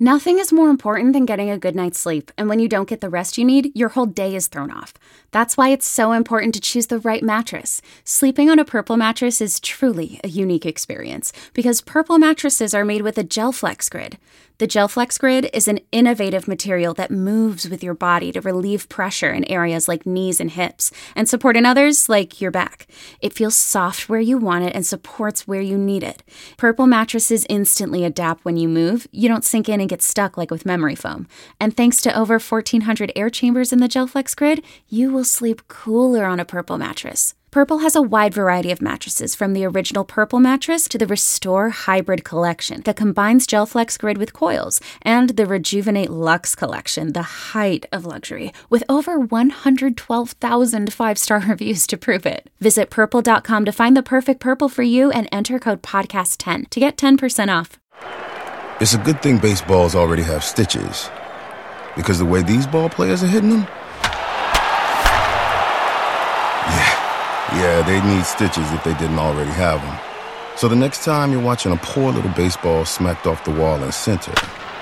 Nothing is more important than getting a good night's sleep, and when you don't get the rest you need, your whole day is thrown off. That's why it's so important to choose the right mattress. Sleeping on a Purple mattress is truly a unique experience, because Purple mattresses are made with a GelFlex Grid. The GelFlex Grid is an innovative material that moves with your body to relieve pressure in areas like knees and hips, and support in others like your back. It feels soft where you want it and supports where you need it. Purple mattresses instantly adapt when you move. You don't sink in and get stuck like with memory foam. And thanks to over 1,400 air chambers in the GelFlex Grid, you will sleep cooler on a Purple mattress. Purple has a wide variety of mattresses, from the original Purple mattress to the Restore Hybrid collection that combines GelFlex Grid with coils, and the Rejuvenate Luxe collection, the height of luxury, with over 112,000 five-star reviews to prove it. Visit Purple.com to find the perfect Purple for you and enter code PODCAST10 to get 10% off. It's a good thing baseballs already have stitches, because the way these ball players are hitting them, yeah, they need stitches if they didn't already have them. So the next time you're watching a poor little baseball smacked off the wall in center,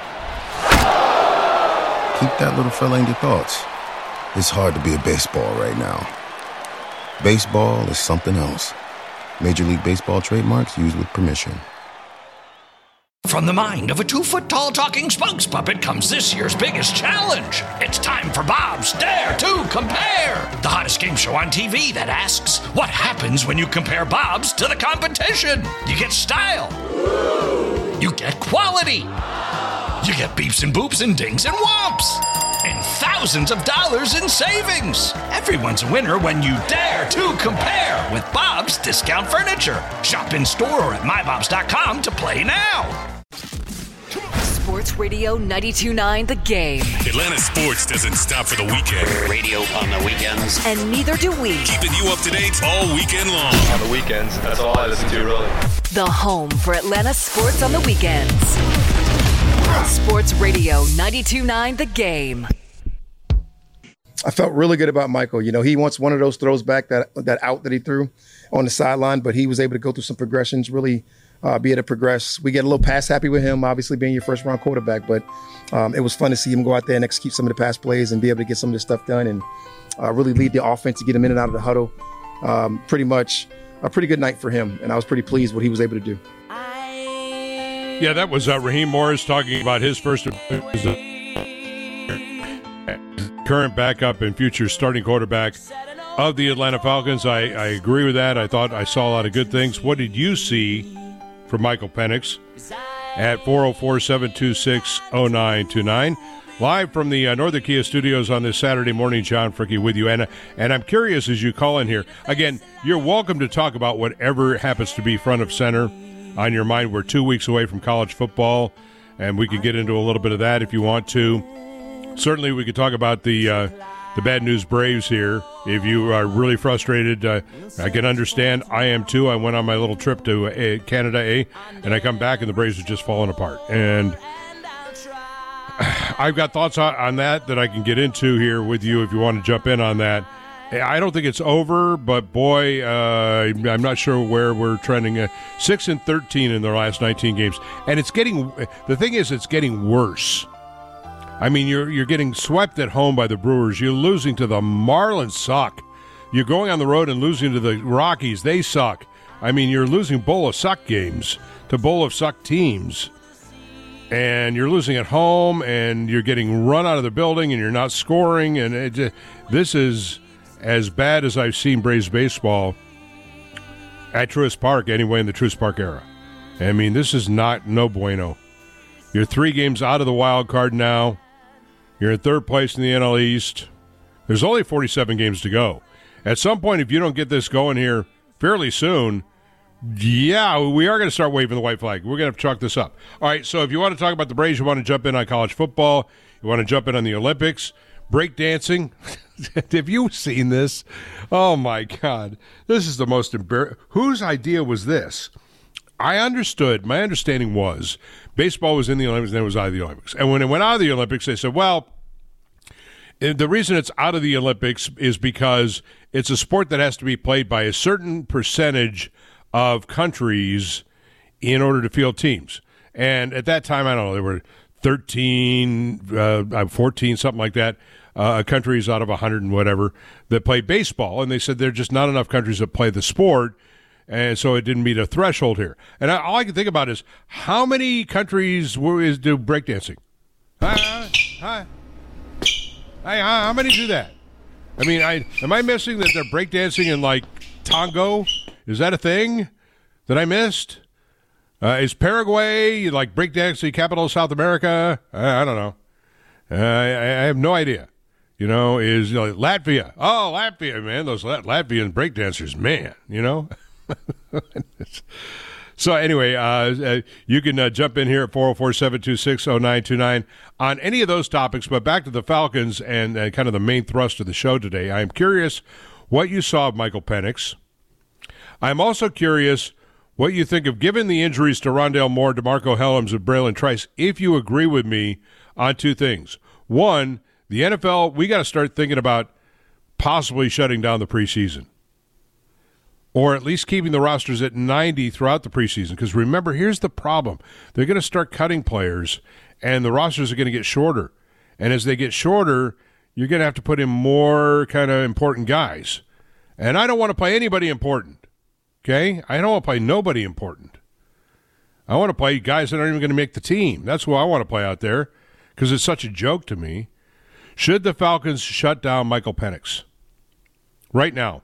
keep that little fella in your thoughts. It's hard to be a baseball right now. Baseball is something else. Major League Baseball trademarks used with permission. From the mind of a 2-foot-tall talking spokes puppet comes this year's biggest challenge. It's time for Bob's Dare to Compare, the hottest game show on TV that asks, what happens when you compare Bob's to the competition? You get style. You get quality. You get beeps and boops and dings and whomps. And thousands of dollars in savings. Everyone's a winner when you dare to compare with Bob's Discount Furniture. Shop in store or at mybobs.com to play now. Sports Radio 92.9 The Game. Atlanta sports doesn't stop for the weekend. Radio on the weekends. And neither do we. Keeping you up to date all weekend long. On the weekends, that's all I listen to, really. The home for Atlanta sports on the weekends. Sports Radio 92.9 The Game. I felt really good about Michael. You know, he wants one of those throws back, that out that he threw on the sideline, but he was able to go through some progressions, really be able to progress. We get a little pass happy with him, obviously being your first round quarterback, but it was fun to see him go out there and execute some of the pass plays and be able to get some of this stuff done and really lead the offense to get him in and out of the huddle. Pretty much a pretty good night for him, and I was pretty pleased what he was able to do. Yeah, that was Raheem Morris talking about his first as a current backup and future starting quarterback of the Atlanta Falcons. I agree with that. I thought I saw a lot of good things. What did you see from Michael Penix at 404-726-0929? Live from the Northern Kia Studios on this Saturday morning, John Fricke with you. And I'm curious as you call in here. Again, you're welcome to talk about whatever happens to be front of center on your mind. We're 2 weeks away from college football, and we can get into a little bit of that if you want to. Certainly, we could talk about the Bad News Braves here. If you are really frustrated, I can understand. I am too. I went on my little trip to Canada, and I come back, and the Braves are just falling apart. And I've got thoughts on that I can get into here with you if you want to jump in on that. I don't think it's over, but boy, I'm not sure where we're trending. 6-13 in their last 19 games, and it's getting. The thing is, it's getting worse. I mean, you're getting swept at home by the Brewers. You're losing to the Marlins. Suck. You're going on the road and losing to the Rockies. They suck. I mean, you're losing bowl of suck games to bowl of suck teams, and you're losing at home, and you're getting run out of the building, and you're not scoring, and this is as bad as I've seen Braves baseball at Truist Park, anyway, in the Truist Park era. I mean, this is no bueno. You're 3 games out of the wild card now. You're in third place in the NL East. There's only 47 games to go. At some point, if you don't get this going here fairly soon, yeah, we are going to start waving the white flag. We're going to have to chalk this up. All right, so if you want to talk about the Braves, you want to jump in on college football, you want to jump in on the Olympics, breakdancing. Have you seen this? Oh, my God. This is the most embarrassing. Whose idea was this? My understanding was baseball was in the Olympics and then it was out of the Olympics. And when it went out of the Olympics, they said, well, the reason it's out of the Olympics is because it's a sport that has to be played by a certain percentage of countries in order to field teams. And at that time, I don't know, there were 13, 14, something like that, countries out of 100 and whatever that play baseball. And they said there are just not enough countries that play the sport, and so it didn't meet a threshold here. And all I can think about is how many countries do breakdancing? How many do that? I mean, am I missing that they're breakdancing in, like, Tango? Is that a thing that I missed? Is Paraguay, like, breakdancing capital of South America? I don't know. I have no idea. You know, is Latvia. Oh, Latvia, man. Those Latvian breakdancers, man, you know? So anyway, you can jump in here at 404-726-0929 on any of those topics. But back to the Falcons and kind of the main thrust of the show today. I'm curious what you saw of Michael Penix. I'm also curious what you think of, given the injuries to Rondale Moore, DeMarco Hellams, and Braylon Trice, if you agree with me on two things. One, the NFL, we got to start thinking about possibly shutting down the preseason, or at least keeping the rosters at 90 throughout the preseason. Because remember, here's the problem. They're going to start cutting players, and the rosters are going to get shorter. And as they get shorter, you're going to have to put in more kind of important guys. And I don't want to play anybody important. Okay? I don't want to play nobody important. I want to play guys that aren't even going to make the team. That's who I want to play out there, because it's such a joke to me. Should the Falcons shut down Michael Penix right now?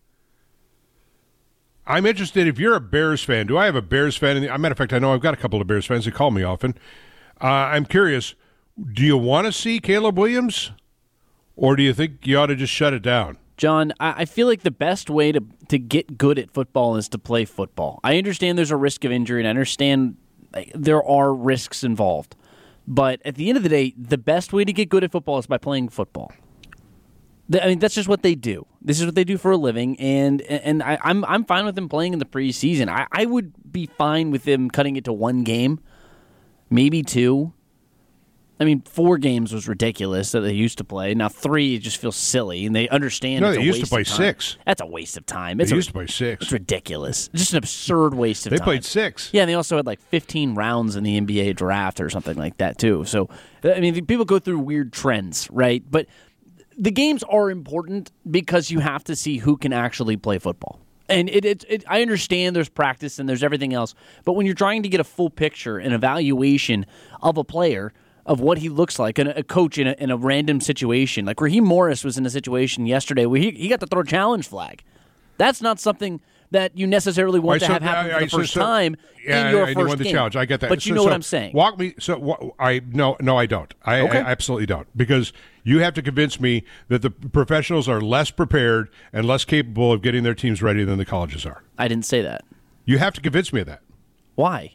I'm interested, if you're a Bears fan. Do I have a Bears fan? As a matter of fact, I know I've got a couple of Bears fans that call me often. I'm curious, do you want to see Caleb Williams, or do you think you ought to just shut it down? John, I feel like the best way to get good at football is to play football. I understand there's a risk of injury, and I understand there are risks involved. But at the end of the day, the best way to get good at football is by playing football. I mean, that's just what they do. This is what they do for a living, and I'm fine with them playing in the preseason. I would be fine with them cutting it to one game, maybe two. I mean, 4 games was ridiculous that they used to play. Now 3, it just feels silly, and they understand. No, it's they used to play 6. That's a waste of time. They used to play 6. It's ridiculous. Just an absurd waste of time. They played 6. Yeah, and they also had like 15 rounds in the NBA draft or something like that too. So, I mean, people go through weird trends, right? But the games are important because you have to see who can actually play football. And I understand there's practice and there's everything else, but when you're trying to get a full picture and evaluation of a player, of what he looks like, and a coach in a random situation. Like Raheem Morris was in a situation yesterday where he got to throw a challenge flag. That's not something that you necessarily want to have happen for the first time in your first game. Challenge. I get that. But you know what I'm saying. Walk me. No, I don't. I absolutely don't. Because you have to convince me that the professionals are less prepared and less capable of getting their teams ready than the colleges are. I didn't say that. You have to convince me of that. Why?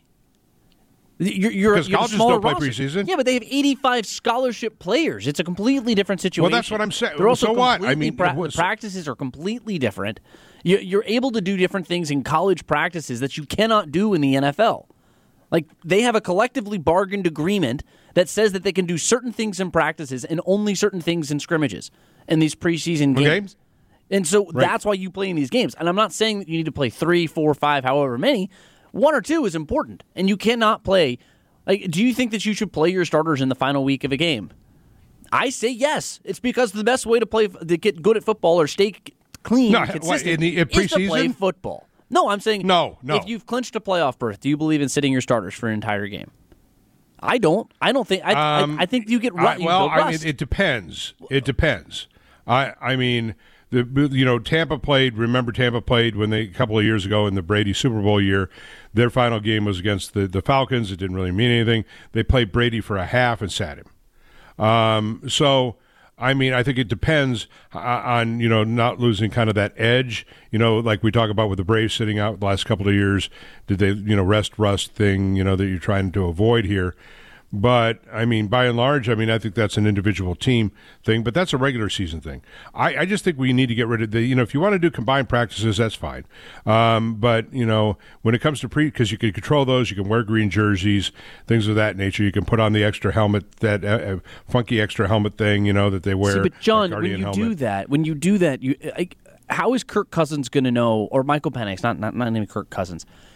Because colleges don't play preseason. Yeah, but they have 85 scholarship players. It's a completely different situation. Well, that's what I'm saying. They're also so what? I mean, practices are completely different. You're able to do different things in college practices that you cannot do in the NFL. Like, they have a collectively bargained agreement that says that they can do certain things in practices and only certain things in scrimmages in these preseason games. And so that's why you play in these games. And I'm not saying that you need to play 3, 4, 5, however many. 1 or 2 is important, and you cannot play. Like, do you think that you should play your starters in the final week of a game? I say yes. It's because the best way to get good at football or stay clean, consistent, is to play football. No, I'm saying no. If you've clinched a playoff berth, do you believe in sitting your starters for an entire game? I don't. I don't think. I think you get rust. I mean, it depends. It depends. I mean. Tampa played. Remember, Tampa played when a couple of years ago in the Brady Super Bowl year. Their final game was against the Falcons. It didn't really mean anything. They played Brady for a half and sat him. So, I mean, I think it depends on not losing kind of that edge. Like we talk about with the Braves sitting out the last couple of years. Did they rust thing that you're trying to avoid here? But, I mean, by and large, I think that's an individual team thing, but that's a regular season thing. I just think we need to get rid of if you want to do combined practices, that's fine. But, when it comes to because you can control those, you can wear green jerseys, things of that nature. You can put on the extra helmet, that funky extra helmet thing, that they wear. See, but John, when you do that, how is Kirk Cousins going to know, or Michael Penix, not even Kirk Cousins?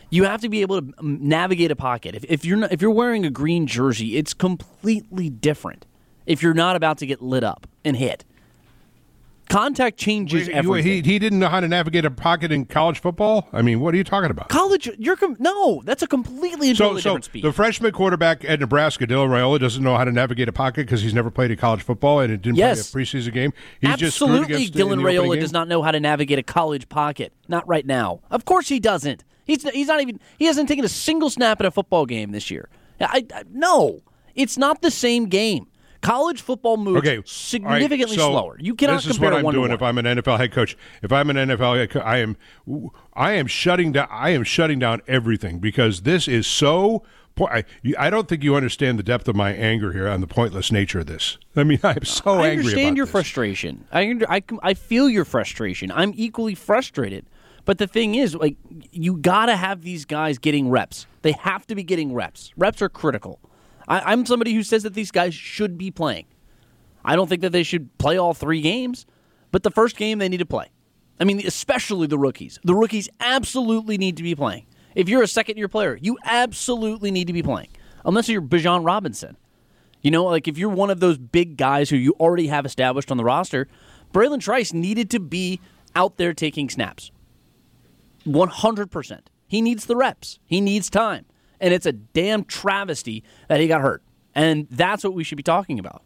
You have to be able to navigate a pocket. If you're wearing a green jersey, it's completely different. If you're not about to get lit up and hit, contact changes everything. He didn't know how to navigate a pocket in college football? I mean, what are you talking about? College, no, that's a completely different speed. The freshman quarterback at Nebraska, Dylan Raiola, doesn't know how to navigate a pocket because he's never played a college football and it didn't play a preseason game. He's Absolutely, just Dylan Raiola does not know how to navigate a college pocket. Not right now. Of course he doesn't. He's not even. He hasn't taken a single snap in a football game this year. No, it's not the same game. College football moves significantly slower. You cannot compare one to one. This is what I'm doing if I'm an NFL head coach. If I'm an NFL head coach, I am shutting down. I am shutting down everything because this is so. I don't think you understand the depth of my anger here on the pointless nature of this. I mean, I'm so angry. I understand your frustration. I feel your frustration. I'm equally frustrated. But the thing is, like, you got to have these guys getting reps. They have to be getting reps. Reps are critical. I'm somebody who says that these guys should be playing. I don't think that they should play all 3 games, but the first game they need to play. I mean, especially the rookies. The rookies absolutely need to be playing. If you're a second-year player, you absolutely need to be playing, unless you're Bijan Robinson. You know, like if you're one of those big guys who you already have established on the roster, Braylon Trice needed to be out there taking snaps. 100%. He needs the reps. He needs time. And it's a damn travesty that he got hurt. And that's what we should be talking about.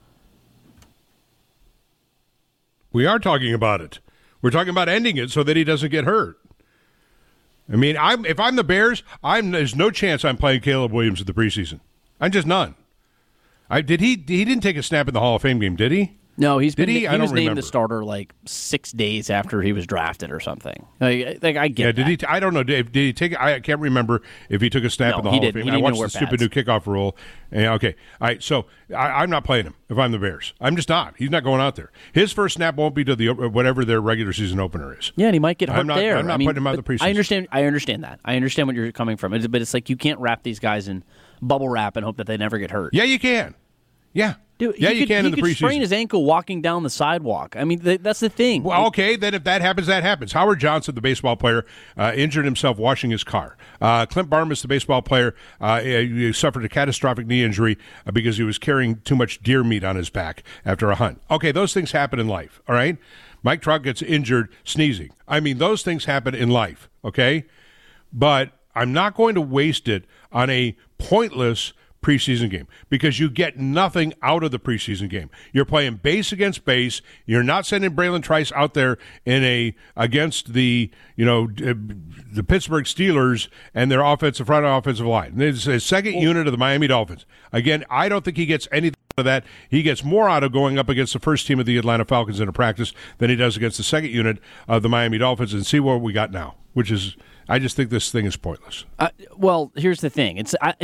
We are talking about it. We're talking about ending it so that he doesn't get hurt. I mean, if I'm the Bears, there's no chance I'm playing Caleb Williams in the preseason. I'm just none. He didn't take a snap in the Hall of Fame game, did he? No, he was named the starter like 6 days after he was drafted or something. Like I get that. I don't know. Did he take? I can't remember if he took a snap in the Hall of Fame. I watched the stupid new kickoff rule. Okay, all right. So I'm not playing him if I'm the Bears. I'm just not. He's not going out there. His first snap won't be to the whatever their regular season opener is. Yeah, and he might get hurt there. I'm not putting him out the preseason. I understand that. I understand what you're coming from. But it's like you can't wrap these guys in bubble wrap and hope that they never get hurt. Yeah, you can. Yeah. Dude, you can in the preseason. He could sprain his ankle walking down the sidewalk. I mean, that's the thing. Well, okay, then if that happens, that happens. Howard Johnson, the baseball player, injured himself washing his car. Clint Barmas, the baseball player, he suffered a catastrophic knee injury because he was carrying too much deer meat on his back after a hunt. Okay, those things happen in life, all right? Mike Trout gets injured sneezing. I mean, those things happen in life, okay? But I'm not going to waste it on a pointless preseason game because you get nothing out of the preseason game. You're playing base against base. You're not sending Braylon Trice out there against the Pittsburgh Steelers and their front offensive line. It's a second unit of the Miami Dolphins. Again, I don't think he gets anything out of that. He gets more out of going up against the first team of the Atlanta Falcons in a practice than he does against the second unit of the Miami Dolphins. And see what we got now, which is I just think this thing is pointless. Well, here's the thing.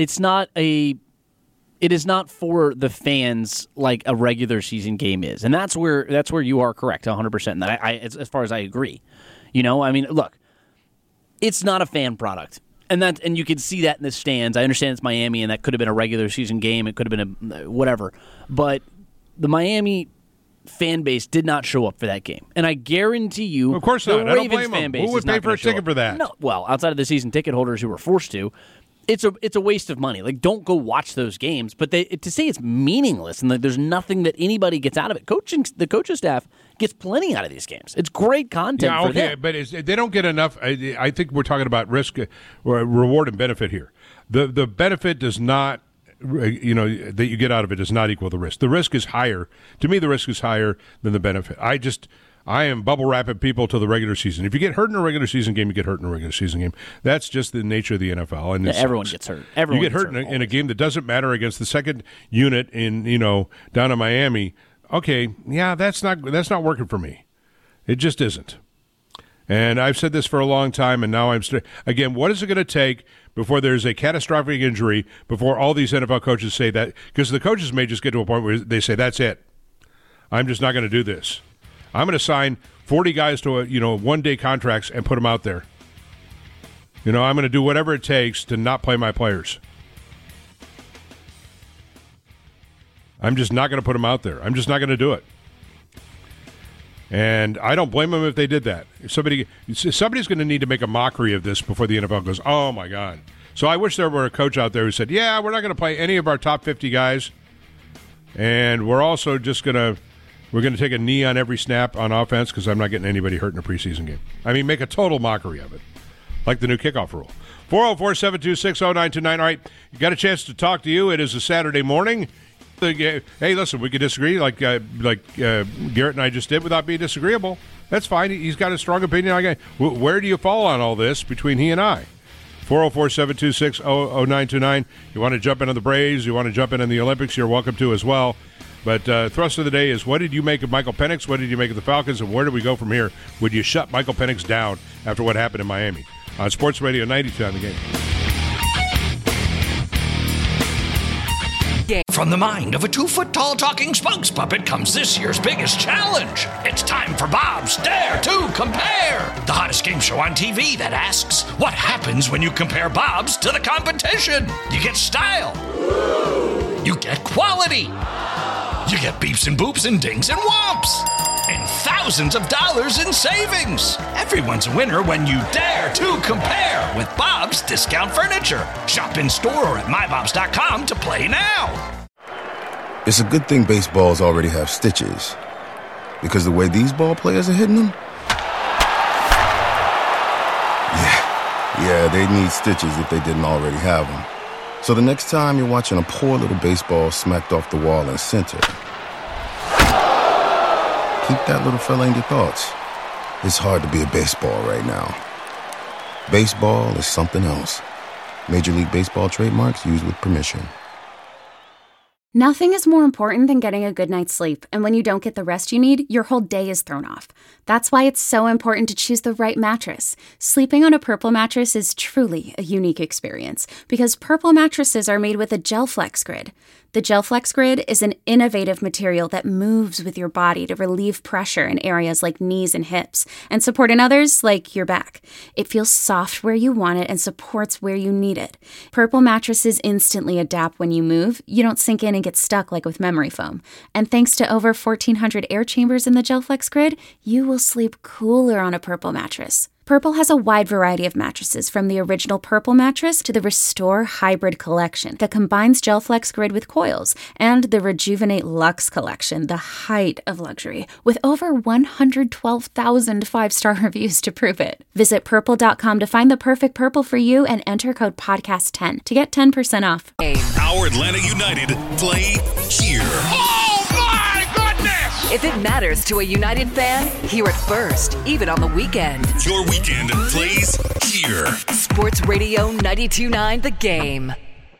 It is not for the fans like a regular season game is, and that's where you are correct 100%. And as far as I agree, I mean, look, it's not a fan product, and you can see that in the stands. I understand it's Miami, and that could have been a regular season game. It could have been a whatever, but the Miami fan base did not show up for that game, and I guarantee you, of course not. The Ravens fan base who would pay for a ticket for that? No, well, outside of the season ticket holders who were forced to. It's a waste of money. Like, don't go watch those games. But to say it's meaningless and that there's nothing that anybody gets out of it. The coaching staff gets plenty out of these games. It's great content for them. But they don't get enough. I think we're talking about risk, or reward and benefit here. The benefit does not, that you get out of it does not equal the risk. The risk is higher. To me, the risk is higher than the benefit. I am bubble wrapping people to the regular season. If you get hurt in a regular season game, you get hurt in a regular season game. That's just the nature of the NFL. And everyone gets hurt. You get hurt in a game that doesn't matter against the second unit in down in Miami. Okay, yeah, that's not working for me. It just isn't. And I've said this for a long time, and now again, what is it going to take before there's a catastrophic injury, before all these NFL coaches say that? Because the coaches may just get to a point where they say, that's it. I'm just not going to do this. I'm going to sign 40 guys to one-day contracts and put them out there. I'm going to do whatever it takes to not play my players. I'm just not going to put them out there. I'm just not going to do it. And I don't blame them if they did that. Somebody's going to need to make a mockery of this before the NFL goes, oh, my God. So I wish there were a coach out there who said, yeah, we're not going to play any of our top 50 guys, and we're also just going to take a knee on every snap on offense because I'm not getting anybody hurt in a preseason game. I mean, make a total mockery of it, like the new kickoff rule. 404-726-0929. All right, you got a chance to talk to you. It is a Saturday morning. Hey, listen, we could disagree like Garrett and I just did without being disagreeable. That's fine. He's got a strong opinion. Where do you fall on all this between he and I? 404-726-0929. You want to jump into the Braves, you want to jump in the Olympics, you're welcome to as well. But thrust of the day is, what did you make of Michael Penix? What did you make of the Falcons? And where do we go from here? Would you shut Michael Penix down after what happened in Miami? On Sports Radio 92 on the Game. From the mind of a 2-foot-tall talking spokes puppet comes this year's biggest challenge. It's time for Bob's Dare to Compare, the hottest game show on TV that asks, what happens when you compare Bob's to the competition? You get style. You get quality. You get beeps and boops and dings and whomps. And thousands of dollars in savings. Everyone's a winner when you dare to compare with Bob's Discount Furniture. Shop in store or at mybobs.com to play now. It's a good thing baseballs already have stitches, because the way these ball players are hitting them, yeah, they need stitches if they didn't already have them. So the next time you're watching a poor little baseball smacked off the wall in center, keep that little fella in your thoughts. It's hard to be a baseball right now. Baseball is something else. Major League Baseball trademarks used with permission. Nothing is more important than getting a good night's sleep, and when you don't get the rest you need, your whole day is thrown off. That's why it's so important to choose the right mattress. Sleeping on a Purple mattress is truly a unique experience, because Purple mattresses are made with a GelFlex Grid. The GelFlex Grid is an innovative material that moves with your body to relieve pressure in areas like knees and hips, and support in others like your back. It feels soft where you want it and supports where you need it. Purple mattresses instantly adapt when you move. You don't sink in and get stuck like with memory foam. And thanks to over 1,400 air chambers in the GelFlex Grid, you will sleep cooler on a Purple mattress. Purple has a wide variety of mattresses, from the original Purple mattress to the Restore Hybrid collection that combines GelFlex Grid with coils, and the Rejuvenate Luxe collection, the height of luxury, with over 112,000 five-star reviews to prove it. Visit Purple.com to find the perfect Purple for you and enter code podcast10 to get 10% off. Our Atlanta United play here. Oh, my goodness! If it matters to a United fan, hear it first, even on the weekend. Your weekend plays here. Sports Radio 92.9 The Game.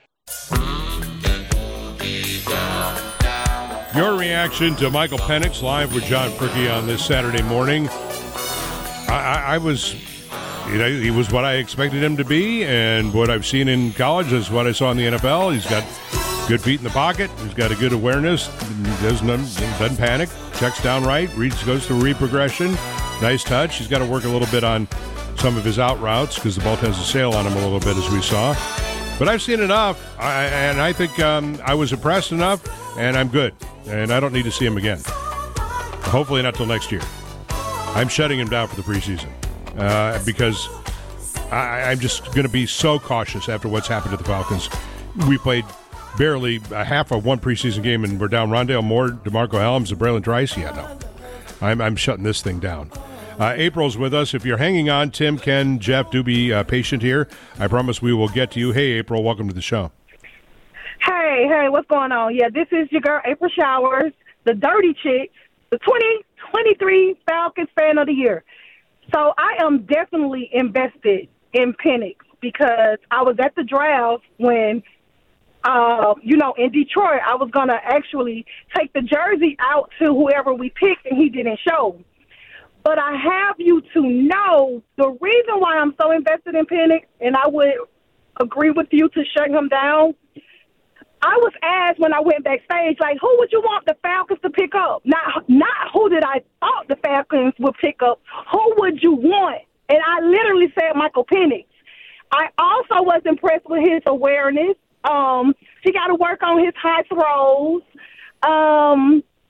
Your reaction to Michael Penix live with John Fricke on this Saturday morning. I was, he was what I expected him to be, and what I've seen in college is what I saw in the NFL. He's got good feet in the pocket. He's got a good awareness. Doesn't panic. Checks down right. Goes through read progression. Nice touch. He's got to work a little bit on some of his out routes because the ball tends to sail on him a little bit, as we saw. But I've seen enough, and I think I was impressed enough, and I'm good. And I don't need to see him again. Hopefully not till next year. I'm shutting him down for the preseason because I'm just going to be so cautious after what's happened to the Falcons. We played barely a half of one preseason game, and we're down Rondale Moore, DeMarco Helms, and Braylon Trice. Yeah, no. I'm shutting this thing down. April's with us. If you're hanging on, Tim, Ken, Jeff, do be patient here. I promise we will get to you. Hey, April, welcome to the show. Hey, what's going on? Yeah, this is your girl, April Showers, the dirty chick, the 2023 Falcons Fan of the Year. So I am definitely invested in Penix because I was at the draft when in Detroit, I was going to actually take the jersey out to whoever we picked, and he didn't show. But I have you to know the reason why I'm so invested in Penix, and I would agree with you to shut him down. I was asked when I went backstage, like, who would you want the Falcons to pick up? Not who did I thought the Falcons would pick up. Who would you want? And I literally said Michael Penix. I also was impressed with his awareness. He got to work on his high throws.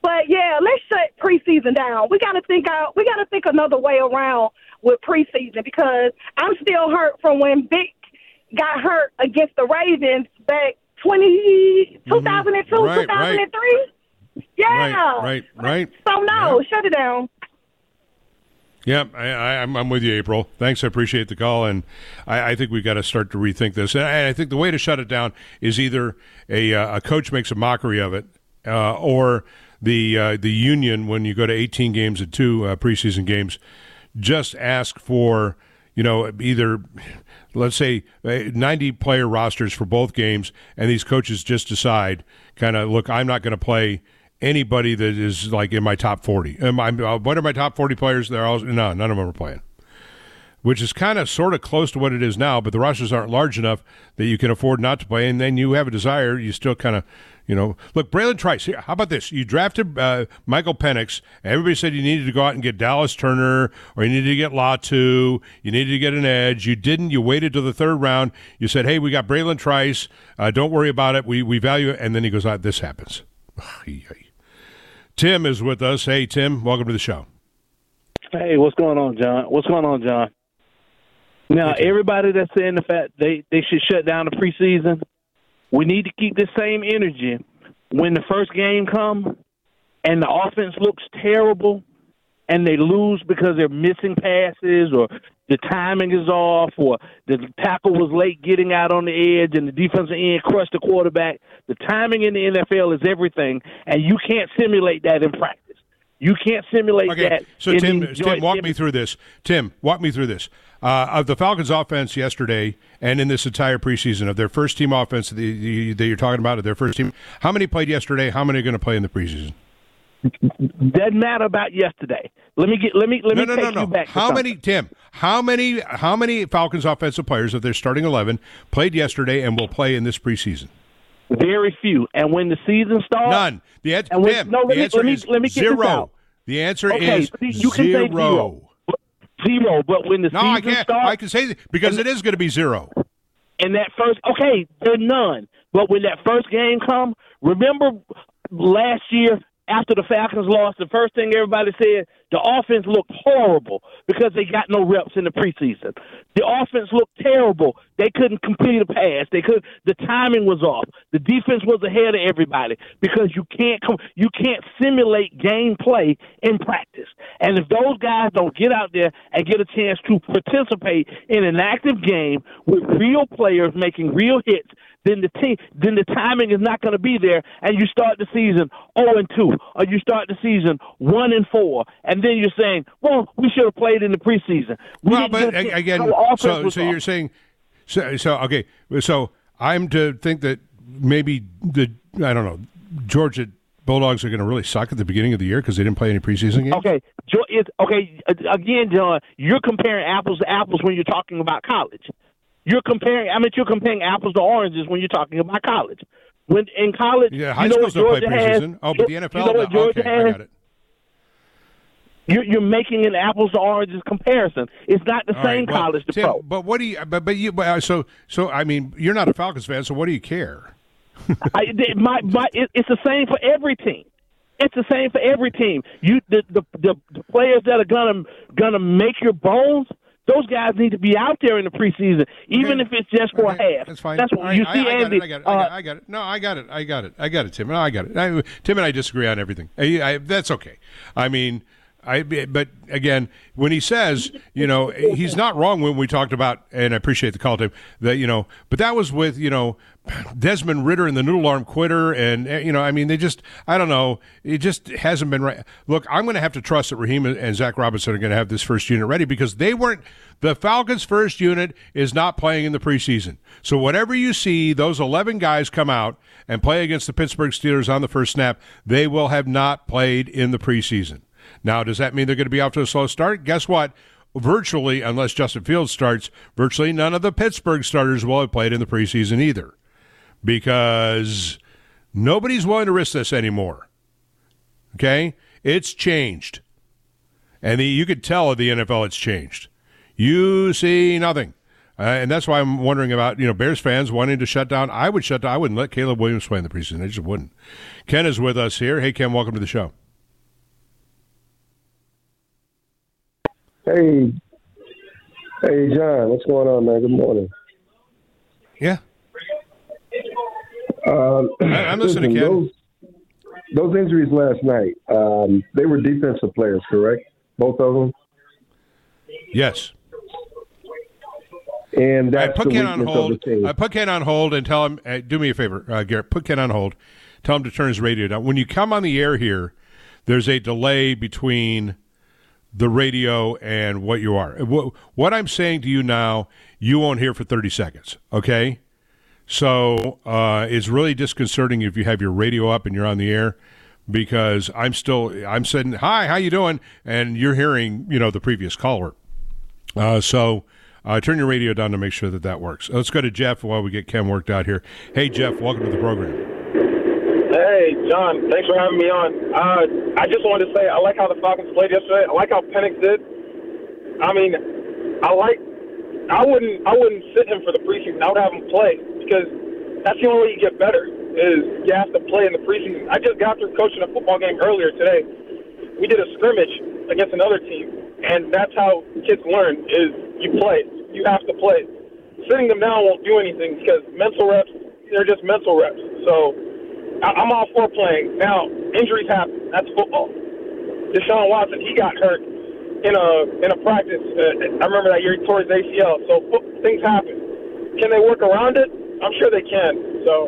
But yeah, let's shut preseason down. We got to think another way around with preseason, because I'm still hurt from when Vic got hurt against the Ravens back 2002, 2003. Yeah. Right. So no, shut it down. Yeah, I'm with you, April. Thanks, I appreciate the call, and I think we've got to start to rethink this. And I think the way to shut it down is either a coach makes a mockery of it, or the union, when you go to 18 games and 2 preseason games, just ask for, either, let's say, 90-player rosters for both games, and these coaches just decide, kind of, look, I'm not going to play anybody that is like in my top 40. What are my top 40 players? None of them are playing, which is kind of sort of close to what it is now, but the rosters aren't large enough that you can afford not to play, and then you have a desire, you still kind of, look, Braylon Trice, here, how about this? You drafted Michael Penix, and everybody said you needed to go out and get Dallas Turner, or you needed to get Latu, you needed to get an edge. You didn't. You waited till the 3rd round. You said, hey, we got Braylon Trice. Don't worry about it. We value it. And then he goes, this happens. Tim is with us. Hey, Tim, welcome to the show. Hey, what's going on, John? Now, everybody that's saying the fact they should shut down the preseason, we need to keep the same energy when the first game comes and the offense looks terrible and they lose because they're missing passes or the timing is off or the tackle was late getting out on the edge and the defensive end crushed the quarterback. The timing in the NFL is everything, and you can't simulate that in practice. You can't simulate that. So, Tim, walk me through this. Of the Falcons' offense yesterday and in this entire preseason, of their first-team offense that you're talking about, of their first team, how many played yesterday? How many are going to play in the preseason? Doesn't matter about yesterday. Let me take you back. How many, Tim? How many Falcons offensive players of their starting 11 played yesterday and will play in this preseason? Very few. And when the season starts, none. The answer is zero. The answer is zero. Zero. But when the season starts, I can say that because it is going to be zero. And that first, they're none. But when that first game comes, remember last year, after the Falcons lost, the first thing everybody said, the offense looked horrible because they got no reps in the preseason. The offense looked terrible. They couldn't complete a pass. The timing was off. The defense was ahead of everybody because you can't simulate gameplay in practice. And if those guys don't get out there and get a chance to participate in an active game with real players making real hits, then the timing is not going to be there, and you start the season 0-2, or you start the season 1-4, and then you're saying, well, we should have played in the preseason. You're saying, so I'm to think that maybe Georgia Bulldogs are going to really suck at the beginning of the year because they didn't play any preseason games? Again, John, you're comparing apples to apples when you're talking about college. You're comparing apples to oranges when you're talking about college. When in college, high schools don't play preseason. But the NFL, you know what Georgia has? I got it. You're making an apples to oranges comparison. It's not the same college to pro. But what do you? So I mean, you're not a Falcons fan, so what do you care? It's the same for every team. It's the same for every team. The players that are gonna make your bones. Those guys need to be out there in the preseason, even if it's just for a half. That's fine. That's what you see, Andy. I got it. No, I got it, Tim. No, I got it. Tim and I disagree on everything. That's okay. I mean, but again, when he says, he's not wrong when we talked about, and I appreciate the call, Tim, that, but that was with, Desmond Ridder and the noodle arm quitter. And, they just, I don't know. It just hasn't been right. Look, I'm going to have to trust that Raheem and Zach Robinson are going to have this first unit ready because the Falcons' first unit is not playing in the preseason. So whatever you see, those 11 guys come out and play against the Pittsburgh Steelers on the first snap, they will have not played in the preseason. Now, does that mean they're going to be off to a slow start? Guess what? Virtually, unless Justin Fields starts, virtually none of the Pittsburgh starters will have played in the preseason either because nobody's willing to risk this anymore. Okay? It's changed. And you could tell at the NFL it's changed. You see nothing. And that's why I'm wondering about, Bears fans wanting to shut down. I would shut down. I wouldn't let Caleb Williams play in the preseason. I just wouldn't. Ken is with us here. Hey, Ken, welcome to the show. Hey, John, what's going on, man? Good morning. Yeah. I'm listening, Ken. Those injuries last night, they were defensive players, correct? Both of them? Yes. And that's put the Ken on weakness hold. of the team. Put Ken on hold and tell him, do me a favor, Garrett, put Ken on hold. Tell him to turn his radio down. When you come on the air here, there's a delay between the radio and what you are. What I'm saying to you now, you won't hear for 30 seconds, okay? So it's really disconcerting if you have your radio up and you're on the air, because I'm saying, hi, how you doing? And you're hearing, the previous caller. So turn your radio down to make sure that works. Let's go to Jeff while we get Ken worked out here. Hey, Jeff, welcome to the program. Hey, John, thanks for having me on. I just wanted to say I like how the Falcons played yesterday. I like how Penix did. I mean, I wouldn't sit him for the preseason. I would have him play, because that's the only way you get better, is you have to play in the preseason. I just got through coaching a football game earlier today. We did a scrimmage against another team, and that's how kids learn, is you play. You have to play. Sitting them down won't do anything, because mental reps, they're just mental reps. So I'm all for playing. Now, injuries happen. That's football. Deshaun Watson, he got hurt in a practice. I remember that year he tore his ACL. So things happen. Can they work around it? I'm sure they can. So,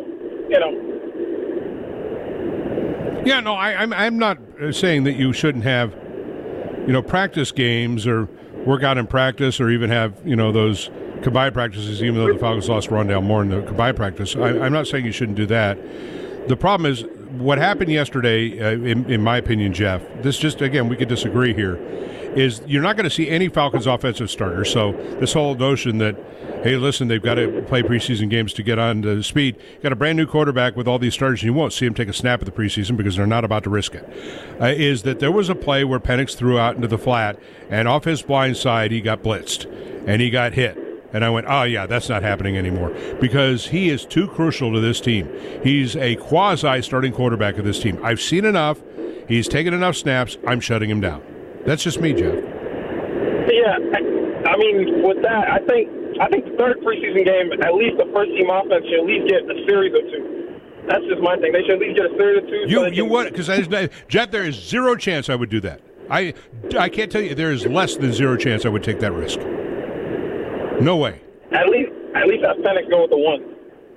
Yeah, no, I'm not saying that you shouldn't have, practice games or work out in practice, or even have, those combined practices, even though the Falcons lost Rondale Moore in the combined practice. I'm not saying you shouldn't do that. The problem is what happened yesterday, in my opinion, Jeff, this just, again, we could disagree here, is you're not going to see any Falcons offensive starters. So this whole notion that, hey, listen, they've got to play preseason games to get on to speed. Got a brand new quarterback with all these starters, and you won't see him take a snap at the preseason because they're not about to risk it. Is that there was a play where Penix threw out into the flat, and off his blind side, he got blitzed, and he got hit. And I went, oh, yeah, that's not happening anymore, because he is too crucial to this team. He's a quasi-starting quarterback of this team. I've seen enough. He's taken enough snaps. I'm shutting him down. That's just me, Jeff. Yeah, I mean, with that, I think the third preseason game, at least the first-team offense should at least get a series or two. That's just my thing. They should at least get a series or two. You would, because Jeff, there is zero chance I would do that. I can't tell you, there is less than zero chance I would take that risk. No way. At least have Penix go with the one.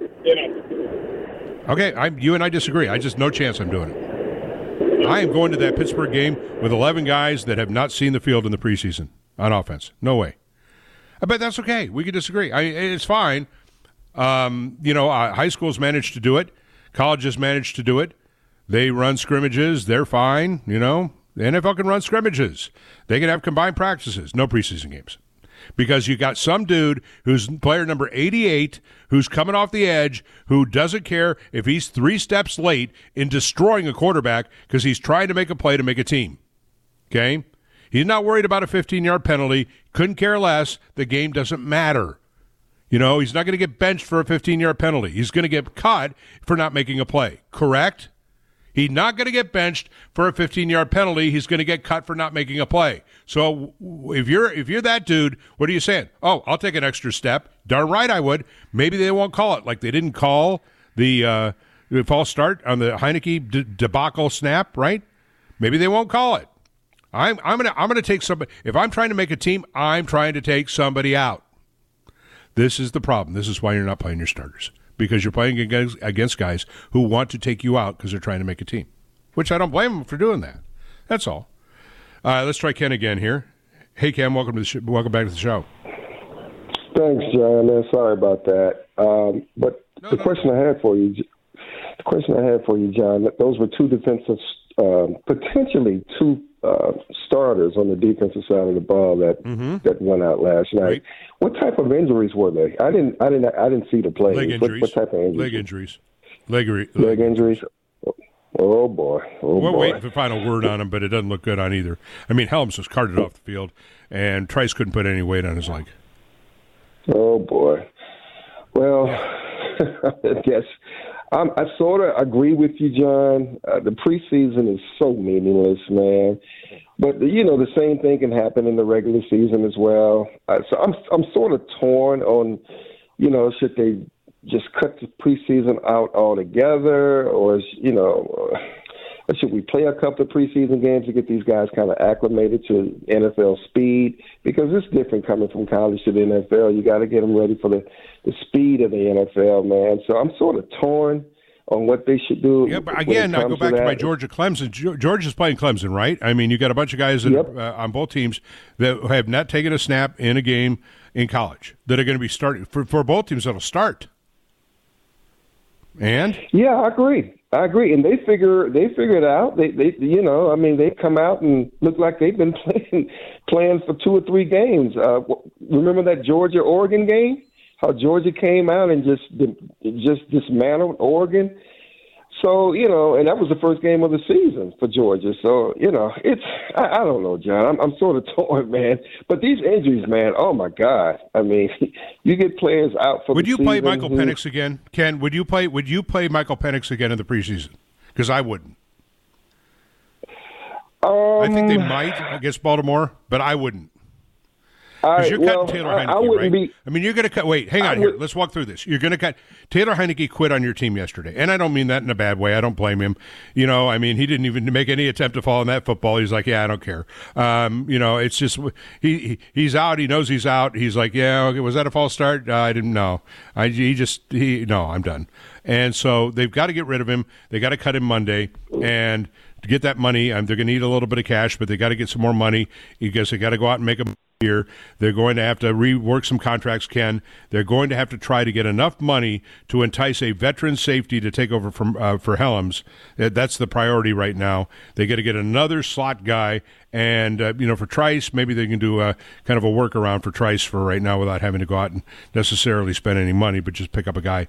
Okay, you and I disagree. No chance I'm doing it. I am going to that Pittsburgh game with 11 guys that have not seen the field in the preseason on offense. No way. But that's okay. We can disagree. It's fine. High schools managed to do it. Colleges managed to do it. They run scrimmages. They're fine. The NFL can run scrimmages. They can have combined practices. No preseason games. Because you got some dude who's player number 88 who's coming off the edge, who doesn't care if he's 3 steps late in destroying a quarterback because he's trying to make a play to make a team. Okay? He's not worried about a 15-yard penalty. Couldn't care less. The game doesn't matter. He's not going to get benched for a 15-yard penalty. He's going to get cut for not making a play. Correct? He's not going to get benched for a 15-yard penalty. He's going to get cut for not making a play. So if you're that dude, what are you saying? Oh, I'll take an extra step. Darn right I would. Maybe they won't call it, like they didn't call the false start on the Heineke debacle snap, right? Maybe they won't call it. I'm gonna take somebody. If I'm trying to make a team, I'm trying to take somebody out. This is the problem. This is why you're not playing your starters. Because you're playing against guys who want to take you out because they're trying to make a team, which I don't blame them for doing that. That's all. Let's try Ken again here. Hey, Ken, welcome back to the show. Thanks, John. Sorry about that. But the question I had for you, John, those were two defensive, potentially two starters on the defensive side of the ball that went out last night. Right. What type of injuries were they? I didn't see the play. Leg injuries. What type of injuries? Leg injuries. Leg injuries. Oh boy. We're waiting for final word on him, but it doesn't look good on either. I mean, Helms was carted off the field, and Trice couldn't put any weight on his leg. Oh, boy. Well, I guess I sort of agree with you, John. The preseason is so meaningless, man. But, the same thing can happen in the regular season as well. So I'm sort of torn on, should they just cut the preseason out altogether, or, should we play a couple of preseason games to get these guys kind of acclimated to NFL speed? Because it's different coming from college to the NFL. You got to get them ready for the speed of the NFL, man. So I'm sort of torn on what they should do. Yeah, but again, I go back to my Georgia-Clemson. Georgia's playing Clemson, right? I mean, you got a bunch of guys on both teams that have not taken a snap in a game in college that are going to be starting. For both teams, that'll start. And? Yeah, I agree. And they figure it out. They come out and look like they've been playing for 2 or 3 games. Remember that Georgia-Oregon game? How Georgia came out and just dismantled Oregon. So, and that was the first game of the season for Georgia. So, I don't know, John. I'm sort of torn, man. But these injuries, man, oh, my God. I mean, you get players out for the season. Would you play Michael Penix again? Ken, would you play Michael Penix again in the preseason? Because I wouldn't. I think they might against Baltimore, but I wouldn't. Because you're cutting Taylor Heineke, right? I mean, you're going to cut – wait, hang on here. Let's walk through this. You're going to cut – Taylor Heineke quit on your team yesterday, and I don't mean that in a bad way. I don't blame him. He didn't even make any attempt to fall in that football. He's like, yeah, I don't care. It's just he's out. He knows he's out. He's like, yeah, okay, was that a false start? I didn't know. No, I'm done. And so they've got to get rid of him. They got to cut him Monday, and to get that money, they're going to need a little bit of cash, but they got to get some more money because they got to go out and make a year. They're going to have to rework some contracts, Ken. They're going to have to try to get enough money to entice a veteran safety to take over for Helms. That's the priority right now. They got to get another slot guy, and for Trice, maybe they can do a kind of a workaround for Trice for right now without having to go out and necessarily spend any money, but just pick up a guy.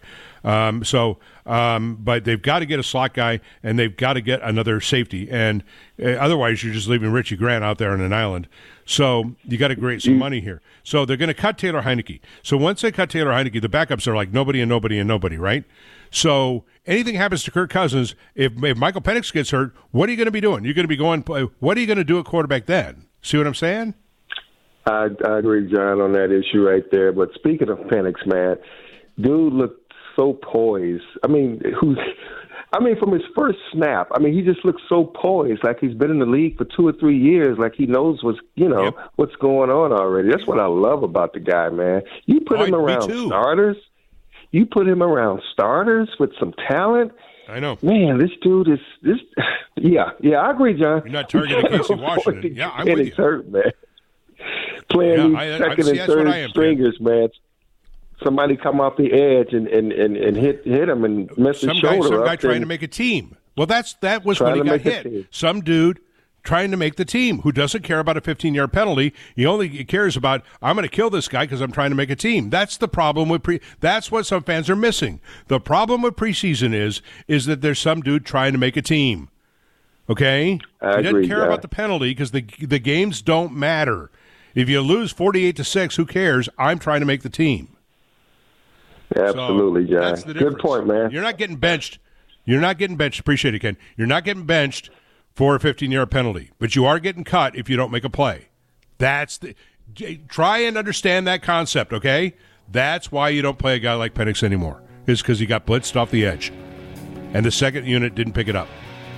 But they've got to get a slot guy, and they've got to get another safety, and otherwise you're just leaving Richie Grant out there on an island. So you got to create some money here. So they're going to cut Taylor Heineke. So once they cut Taylor Heineke, the backups are like nobody and nobody and nobody, right? So anything happens to Kirk Cousins, if Michael Penix gets hurt, what are you going to be doing? You're going to be going. What are you going to do at quarterback then? See what I'm saying? I agree, John, on that issue right there. But speaking of Penix, man, dude looked so poised. From his first snap, he just looks so poised, like he's been in the league for 2 or 3 years, like he knows what's going on already. That's what I love about the guy, man. You put him around starters. You put him around starters with some talent. I know. Man, this dude is this. Yeah, I agree, John. You're not targeting Casey Washington. Yeah, I'm with you. Hurt, man. Playing these second and third stringers, man. Somebody come off the edge and hit him and mess his shoulder up. Some guy trying to make a team. Well, that was when he got hit. Some dude trying to make the team who doesn't care about a 15-yard penalty. He only cares about, I'm going to kill this guy because I'm trying to make a team. That's the problem with that's what some fans are missing. The problem with preseason is that there's some dude trying to make a team. Okay? He doesn't care about the penalty because the games don't matter. If you lose 48-6, who cares? I'm trying to make the team. Absolutely, John. That's the difference. Good point, man. You're not getting benched. Appreciate it, Ken. You're not getting benched for a 15-yard penalty, but you are getting cut if you don't make a play. Try and understand that concept, okay? That's why you don't play a guy like Penix anymore. It's because he got blitzed off the edge, and the second unit didn't pick it up.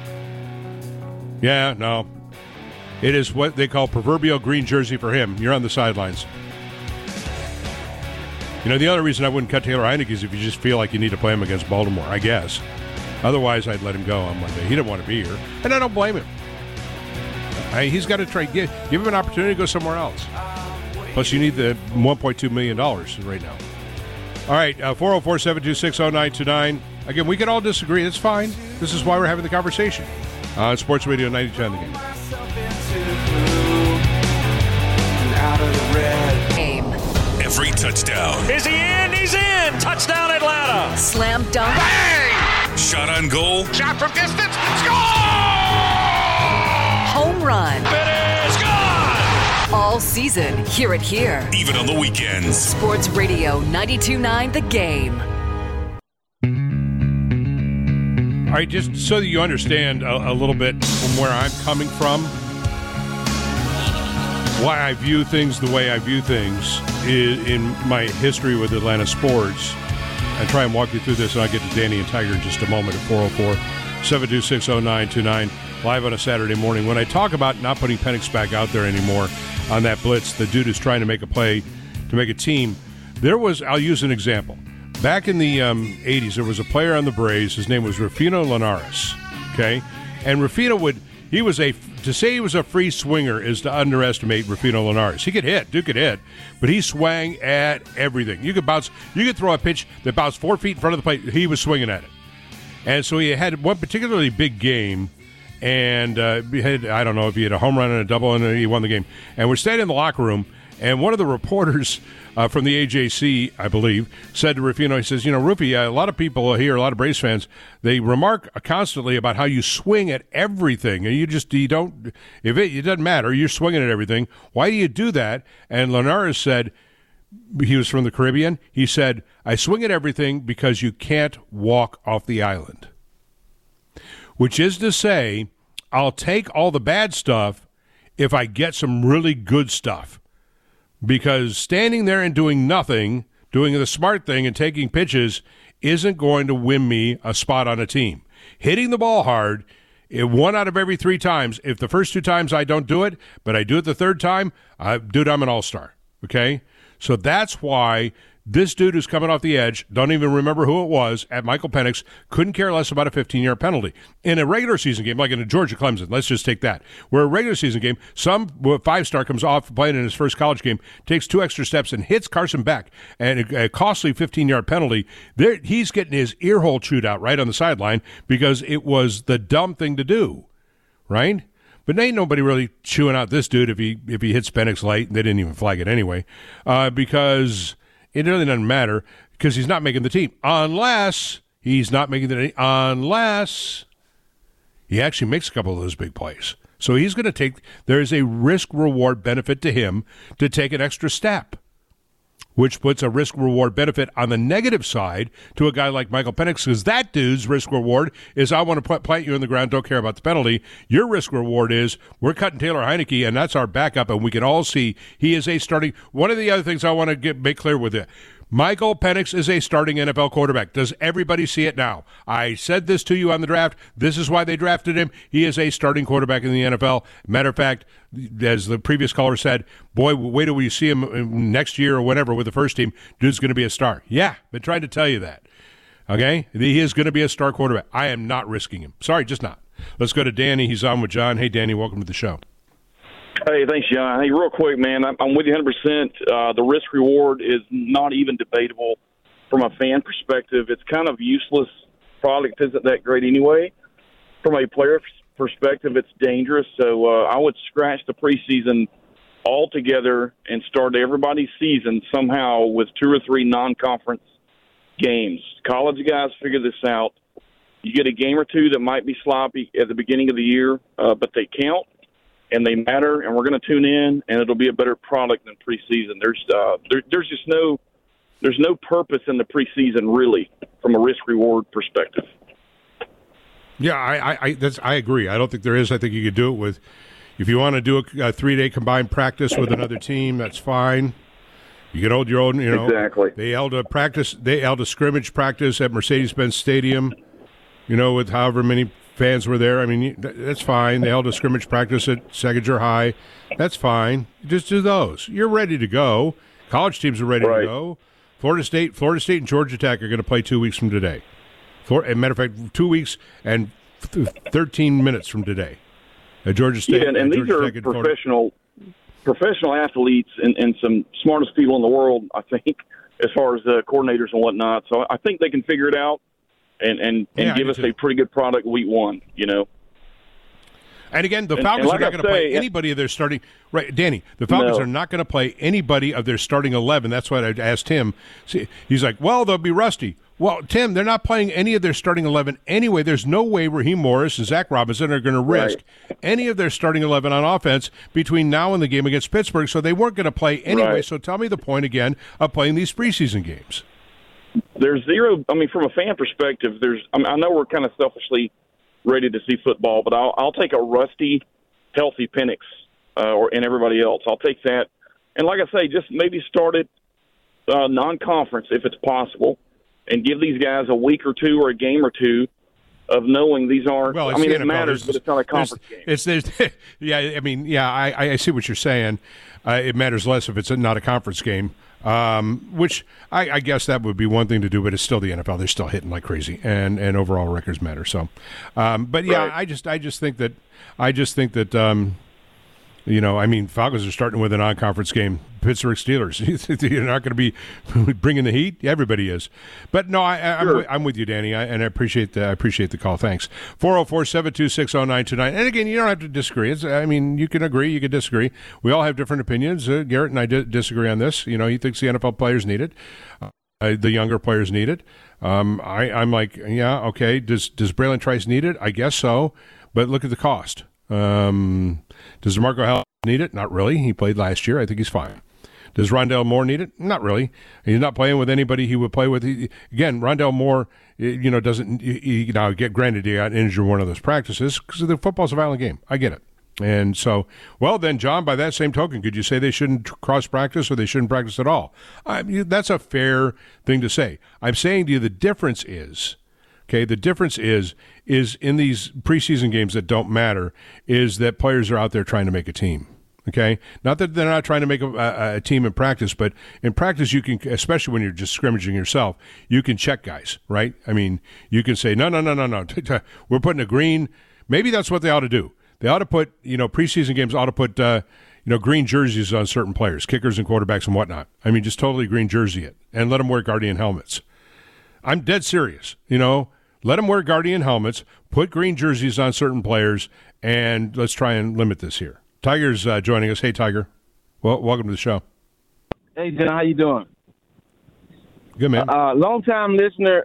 Yeah, no. It is what they call proverbial green jersey for him. You're on the sidelines. The other reason I wouldn't cut Taylor Heineke is if you just feel like you need to play him against Baltimore, I guess. Otherwise, I'd let him go on Monday. He didn't want to be here, and I don't blame him. He's got to try give him an opportunity to go somewhere else. Plus, you need the $1.2 million right now. All right, 404-726-0929. Again, we can all disagree. That's fine. This is why we're having the conversation on Sports Radio 92 on the Game. Every touchdown. Is he in? He's in. Touchdown, Atlanta. Slam dunk. Bang! Shot on goal. Shot from distance. Score! Home run. It is gone. All All season, hear it here. Even on the weekends. Sports Radio 92.9 The Game. All right, just so that you understand a little bit from where I'm coming from, why I view things the way I view things in my history with Atlanta sports. I try and walk you through this, and I'll get to Danny and Tiger in just a moment at 404-726-0929, live on a Saturday morning. When I talk about not putting Penix back out there anymore on that blitz, the dude who's trying to make a play to make a team, I'll use an example. Back in the 80s, there was a player on the Braves. His name was Rufino Linares, okay? And Rufino to say he was a free swinger is to underestimate Rufino Linares. He could hit, Duke could hit, but he swung at everything. You could throw a pitch that bounced 4 feet in front of the plate. He was swinging at it. And so he had one particularly big game, and I don't know if he had a home run and a double, and he won the game. And we're standing in the locker room, and one of the reporters from the AJC, I believe, said to Rufino, he says, Rufy, a lot of people here, a lot of Braves fans, they remark constantly about how you swing at everything, and it doesn't matter, you're swinging at everything. Why do you do that? And Linares said, he was from the Caribbean, he said, I swing at everything because you can't walk off the island. Which is to say, I'll take all the bad stuff if I get some really good stuff. Because standing there and doing nothing, doing the smart thing and taking pitches isn't going to win me a spot on a team. Hitting the ball hard, 1 out of every 3 times, if the first 2 times I don't do it, but I do it the third time, dude, I'm an all-star, okay? So that's why this dude who's coming off the edge, don't even remember who it was, at Michael Penix, couldn't care less about a 15-yard penalty. In a regular season game, like in a Georgia-Clemson, let's just take that, where a regular season game, some 5-star comes off playing in his first college game, takes 2 extra steps and hits Carson Beck, and a costly 15-yard penalty, he's getting his ear hole chewed out right on the sideline because it was the dumb thing to do, right? But ain't nobody really chewing out this dude if he hits Penix late, and they didn't even flag it anyway, because it really doesn't matter because he's not making the team. Unless he actually makes a couple of those big plays. So he's going to there is a risk-reward benefit to him to take an extra step, which puts a risk-reward benefit on the negative side to a guy like Michael Penix, because that dude's risk-reward is, I want to plant you in the ground, don't care about the penalty. Your risk-reward is, we're cutting Taylor Heineke, and that's our backup, and we can all see he is a starting. One of the other things I want to make clear with it, Michael Penix is a starting NFL quarterback. Does everybody see it now? I said this to you on the draft. This is why they drafted him. He is a starting quarterback in the NFL. Matter of fact, as the previous caller said, boy, wait till we see him next year or whatever with the first team. Dude's going to be a star. Yeah, been trying to tell you that. Okay? He is going to be a star quarterback. I am not risking him. Sorry, just not. Let's go to Danny. He's on with John. Hey, Danny, welcome to the show. Hey, thanks, John. Hey, real quick, man, I'm with you 100%. The risk-reward is not even debatable from a fan perspective. It's kind of useless. Product isn't that great anyway. From a player perspective, it's dangerous. So I would scratch the preseason altogether and start everybody's season somehow with 2 or 3 non-conference games. College guys figure this out. You get a game or 2 that might be sloppy at the beginning of the year, but they count. And they matter, and we're going to tune in, and it'll be a better product than preseason. There's just no purpose in the preseason, really, from a risk-reward perspective. Yeah, I agree. I don't think there is. I think you could do it with, if you want to do a 3-day combined practice with another team, that's fine. You can hold your own, Exactly. They held a scrimmage practice at Mercedes-Benz Stadium, with however many fans were there. I mean, that's fine. They held a scrimmage practice at Seginger High. That's fine. Just do those. You're ready to go. College teams are ready to go. Florida State and Georgia Tech are going to play 2 weeks from today. As a matter of fact, 2 weeks and 13 minutes from today. Georgia State. Yeah, and these are professional athletes and some smartest people in the world, I think, as far as coordinators and whatnot. So I think they can figure it out. And give us a pretty good product week 1, And again, the Falcons are not going to play anybody of their starting. Right, Danny, the Falcons are not going to play anybody of their starting 11. That's what I asked him. See, he's like, well, they'll be rusty. Well, Tim, they're not playing any of their starting 11 anyway. There's no way Raheem Morris and Zach Robinson are going to risk any of their starting 11 on offense between now and the game against Pittsburgh, so they weren't going to play anyway. Right. So tell me the point again of playing these preseason games. There's zero. I mean, from a fan perspective, I know we're kind of selfishly ready to see football, but I'll take a rusty, healthy Penix and everybody else. I'll take that. And like I say, just maybe start it non-conference if it's possible, and give these guys a week or two or a game or two of knowing these aren't. Well, I mean, it matters, but it's not a conference game. I see what you're saying. It matters less if it's not a conference game, which I guess that would be one thing to do, but it's still the NFL. They're still hitting like crazy, and overall records matter. So, but yeah, right. I just think that. Falcons are starting with a non-conference game. Pittsburgh Steelers. You're not going to be bringing the heat. Everybody is. But no, I'm with you, Danny, and I appreciate the call. Thanks. 404-726-0929. And again, you don't have to disagree. You can agree, you can disagree. We all have different opinions. Garrett and I disagree on this. He thinks the NFL players need it. The younger players need it. I'm like, yeah, okay. Does Braylon Trice need it? I guess so. But look at the cost. Does DeMarco Hall need it? Not really. He played last year. I think he's fine. Does Rondale Moore need it? Not really. He's not playing with anybody he would play with. Again, Rondale Moore, doesn't. Now, granted, he got injured in one of those practices because the football's a violent game. I get it. And so, well, then, John, by that same token, could you say they shouldn't cross-practice or they shouldn't practice at all? That's a fair thing to say. I'm saying to you the difference is, okay, the difference is in these preseason games that don't matter is that players are out there trying to make a team. Okay, not that they're not trying to make a team in practice, but in practice you can, especially when you're just scrimmaging yourself, you can check guys, right? I mean, you can say, no, we're putting a green. Maybe that's what they ought to do. They ought to put, preseason games ought to put, green jerseys on certain players, kickers and quarterbacks and whatnot. I mean, just totally green jersey it and let them wear Guardian helmets. I'm dead serious, Let them wear Guardian helmets, put green jerseys on certain players, and let's try and limit this here. Tiger's joining us. Hey, Tiger. Well, welcome to the show. Hey, John. How you doing? Good, man. Long-time listener,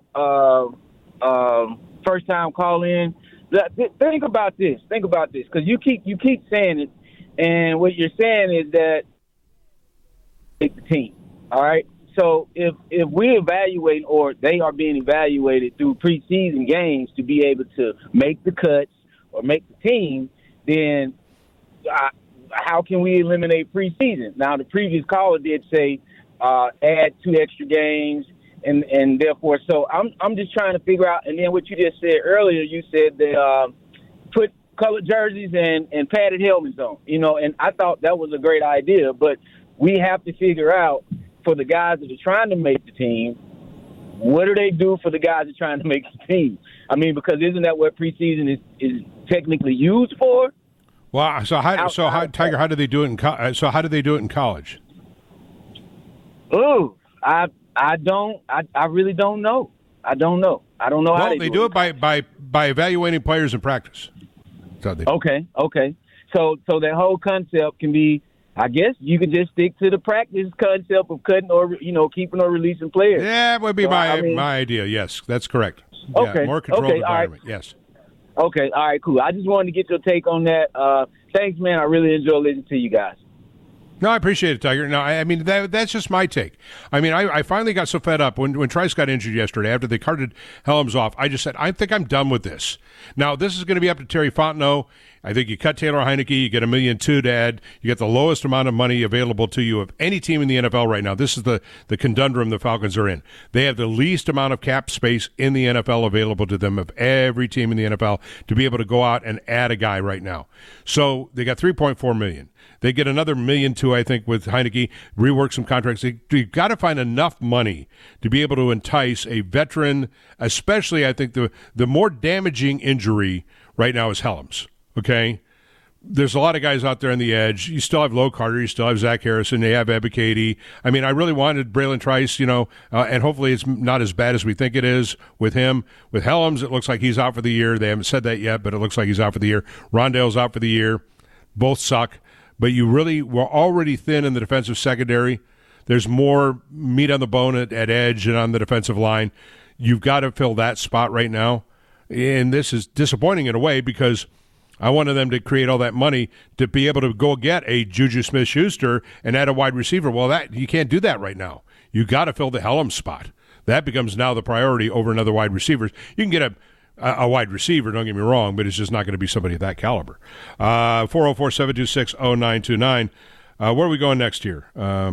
first-time call-in. Think about this. Because you keep saying it, and what you're saying is that take the team, all right? So if we evaluate or they are being evaluated through preseason games to be able to make the cuts or make the team, then how can we eliminate preseason? Now, the previous caller did say add 2 extra games, and therefore, so I'm just trying to figure out. And then what you just said earlier, you said that put colored jerseys and padded helmets on, and I thought that was a great idea. But we have to figure out, for the guys that are trying to make the team, what do they do for the guys that are trying to make the team? I mean, because isn't that what preseason is technically used for? Well, Tiger, how do they do it in college? Oh, I really don't know. I don't know how they do it by evaluating players in practice. Okay. So that whole concept can be, I guess you could just stick to the practice concept of cutting or keeping or releasing players. Yeah, it would be my idea. Yes, that's correct. Okay, yeah, more controlled environment. Right. Yes. Okay, all right, cool. I just wanted to get your take on that. Thanks, man. I really enjoy listening to you guys. No, I appreciate it, Tiger. No, I mean, that's just my take. I mean, I finally got so fed up when Trice got injured yesterday after they carted Helms off. I just said, I think I'm done with this. Now, this is going to be up to Terry Fontenot. I think you cut Taylor Heineke, you get $1.2 million to add. You get the lowest amount of money available to you of any team in the NFL right now. This is the conundrum the Falcons are in. They have the least amount of cap space in the NFL available to them of every team in the NFL to be able to go out and add a guy right now. So they got $3.4 million. They get another $1.2 million, I think, with Heineke, rework some contracts. You've got to find enough money to be able to entice a veteran, especially I think the more damaging injury right now is Helms. Okay, there's a lot of guys out there on the edge. You still have Lowe Carter. You still have Zach Harrison. You have Ebiketie. I mean, I really wanted Braylon Trice, and hopefully it's not as bad as we think it is with him. With Helms, it looks like he's out for the year. They haven't said that yet, but it looks like he's out for the year. Rondale's out for the year. Both suck. But you really were already thin in the defensive secondary. There's more meat on the bone at edge and on the defensive line. You've got to fill that spot right now. And this is disappointing in a way because I wanted them to create all that money to be able to go get a Juju Smith-Schuster and add a wide receiver. Well, you can't do that right now. You got to fill the Hellum spot. That becomes now the priority over another wide receiver. You can get a wide receiver, don't get me wrong, but it's just not going to be somebody of that caliber. 404-726-0929. Where are we going next here? Where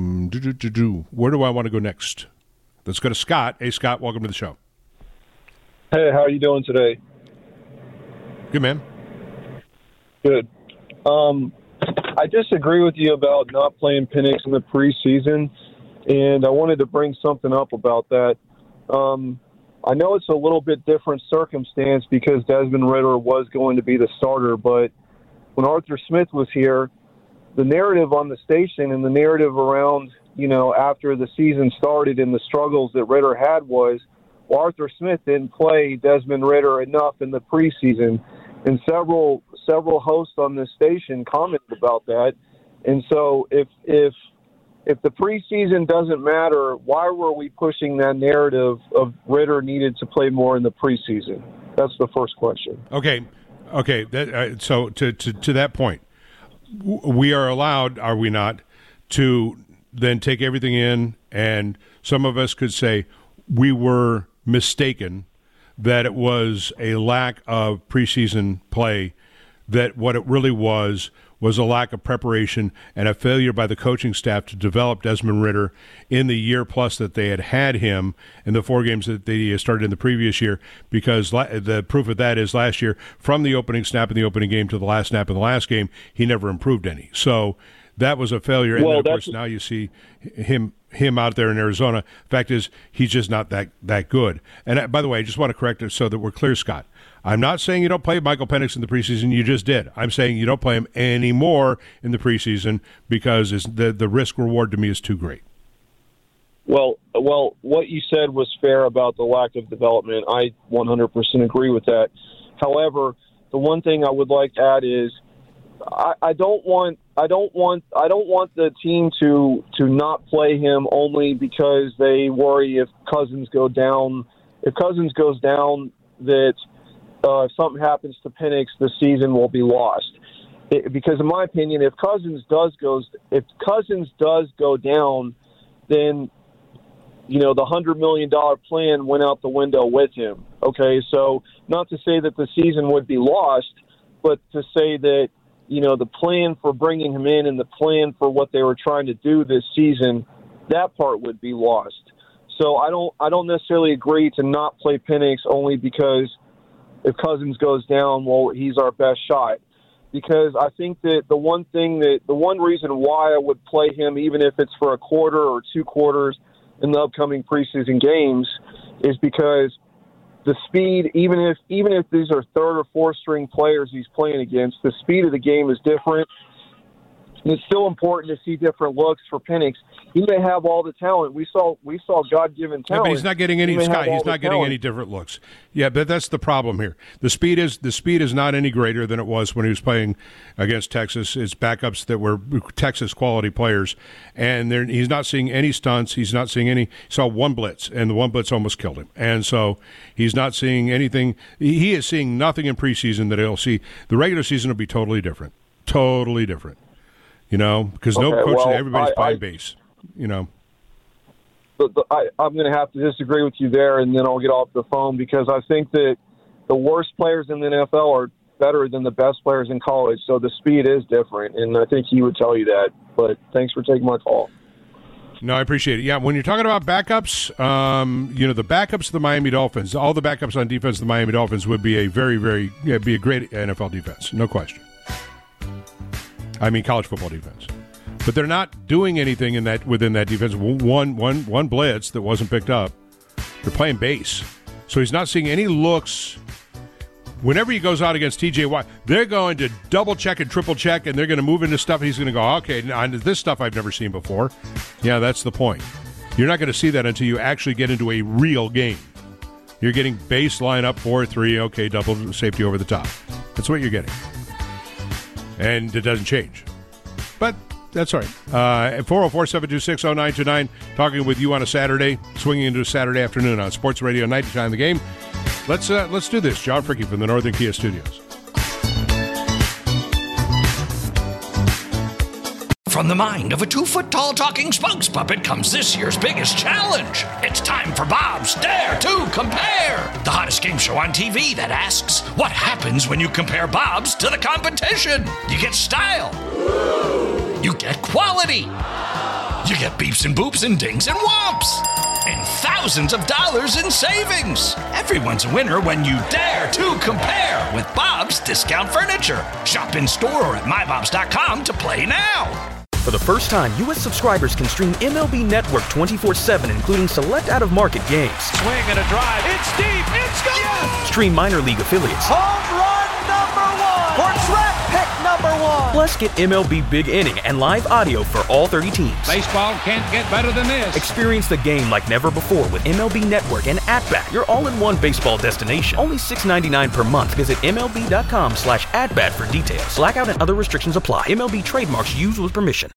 do I want to go next? Let's go to Scott. Hey, Scott, welcome to the show. Hey, how are you doing today? Good, man. Good. I disagree with you about not playing Penix in the preseason, and I wanted to bring something up about that. I know it's a little bit different circumstance because Desmond Ridder was going to be the starter, but when Arthur Smith was here, the narrative on the station and the narrative around, after the season started and the struggles that Ridder had was, well, Arthur Smith didn't play Desmond Ridder enough in the preseason. And several hosts on this station commented about that. And so if the preseason doesn't matter, why were we pushing that narrative of Ridder needed to play more in the preseason? That's the first question. Okay. So to that point, we are allowed, are we not, to then take everything in, and some of us could say we were mistaken that it was a lack of preseason play, that what it really was a lack of preparation and a failure by the coaching staff to develop Desmond Ridder in the year plus that they had him in the 4 games that they started in the previous year, because the proof of that is last year, from the opening snap in the opening game to the last snap in the last game, he never improved any. So that was a failure. And then, of course, now you see him out there in Arizona. The fact is, he's just not that good. And by the way, I just want to correct it so that we're clear, Scott. I'm not saying you don't play Michael Penix in the preseason. You just did. I'm saying you don't play him anymore in the preseason because the risk-reward to me is too great. Well, what you said was fair about the lack of development. I 100% agree with that. However, the one thing I would like to add is I don't want the team to not play him only because they worry if Cousins goes down. If Cousins goes down, that if something happens to Penix, the season will be lost. Because in my opinion, if Cousins does go down, then the $100 million plan went out the window with him. Okay, so not to say that the season would be lost, but to say that the plan for bringing him in and the plan for what they were trying to do this season, that part would be lost. So I don't necessarily agree to not play Penix only because if Cousins goes down, well, he's our best shot. Because I think that the one reason why I would play him, even if it's for a quarter or 2 quarters in the upcoming preseason games, is because the speed, even if these are 3rd or 4th string players he's playing against, the speed of the game is different. And it's still important to see different looks for Penix. He may have all the talent. We saw God-given talent. Yeah, but he's not getting any, Scott. He's not getting any different looks. Yeah, but that's the problem here. The speed is not any greater than it was when he was playing against Texas. It's backups that were Texas quality players, and he's not seeing any stunts. He's not seeing any. He saw one blitz, and the one blitz almost killed him. And so he's not seeing anything. He is seeing nothing in preseason that he'll see. The regular season will be totally different. Totally different. Because no coach, everybody's playing base. I'm going to have to disagree with you there, and then I'll get off the phone, because I think that the worst players in the NFL are better than the best players in college. So the speed is different, and I think he would tell you that. But thanks for taking my call. No, I appreciate it. Yeah, when you're talking about backups, the backups of the Miami Dolphins, all the backups on defense of the Miami Dolphins would be a very, very, be a great NFL defense, no question. I mean, college football defense. But they're not doing anything within that defense. One blitz that wasn't picked up. They're playing base. So he's not seeing any looks. Whenever he goes out against TJ Watt, they're going to double check and triple check, and they're going to move into stuff. And he's going to go, okay, now this stuff I've never seen before. Yeah, that's the point. You're not going to see that until you actually get into a real game. You're getting base line up 4-3, okay, double safety over the top. That's what you're getting. And it doesn't change. But That's all right. 404-726-0929. Talking with you on a Saturday, swinging into a Saturday afternoon on Sports Radio 99 The Game. Let's do this. John Fricke from the Northern Kia Studios. From the mind of a 2-foot-tall talking spokes puppet comes this year's biggest challenge. It's time for Bob's Dare to Compare, the hottest game show on TV that asks, what happens when you compare Bob's to the competition? You get style. You get quality. You get beeps and boops and dings and whomps. And thousands of dollars in savings. Everyone's a winner when you dare to compare with Bob's Discount Furniture. Shop in store or at mybobs.com to play now. For the first time, U.S. subscribers can stream MLB Network 24/7, including select out-of-market games. Swing and a drive. It's deep. It's gone. Yes! Stream minor league affiliates. Home run #1 or draft pick #1. Plus, get MLB Big Inning and live audio for all 30 teams. Baseball can't get better than this. Experience the game like never before with MLB Network and @Bat, your all-in-one baseball destination. Only $6.99 per month. Visit MLB.com/@Bat for details. Blackout and other restrictions apply. MLB trademarks used with permission.